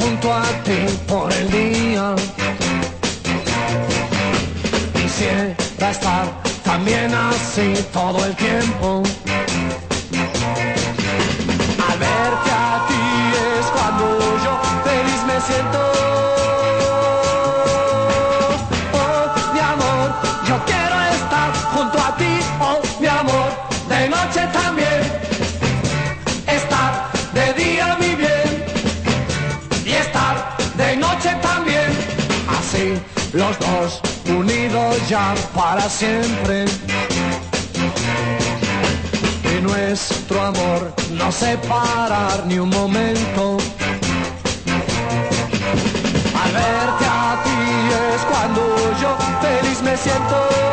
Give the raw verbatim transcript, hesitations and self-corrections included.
junto a ti por el día. Quisiera estar también así todo el tiempo. Al verte a ti es cuando yo feliz me siento. Oh, mi amor, yo quiero estar junto a ti. Oh, mi amor, de noche también. Estar de día mi bien y estar de noche también. Así los dos unidos ya para siempre. Y nuestro amor no separar ni un momento. Al verte a ti es cuando yo feliz me siento.